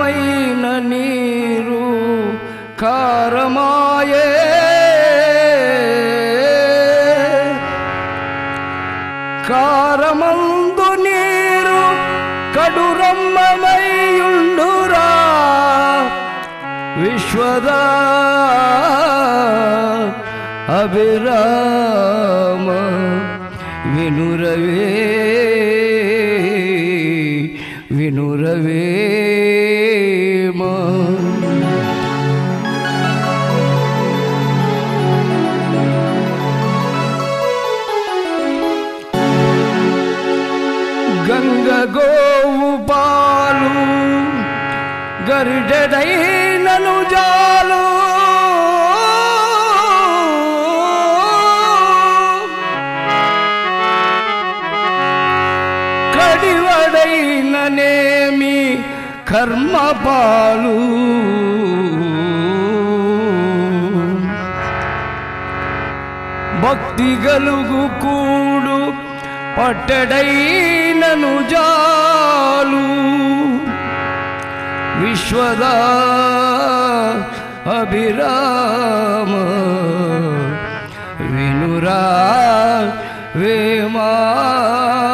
మధురమైన నీరు కారమాయే, కారమందు నీరు కడురమ్మమయుండురా విశ్వదా అభిరామ వినురవే వినురవేమ. గంగ గోవు పాలు గరిడెడైనను జాలు, కడివడైననేమి కర్మపాలు. భక్తి గలుగు కూడు పట్టెడైనను జాలు, విశ్వదా అభిరామ వినురా వేమా.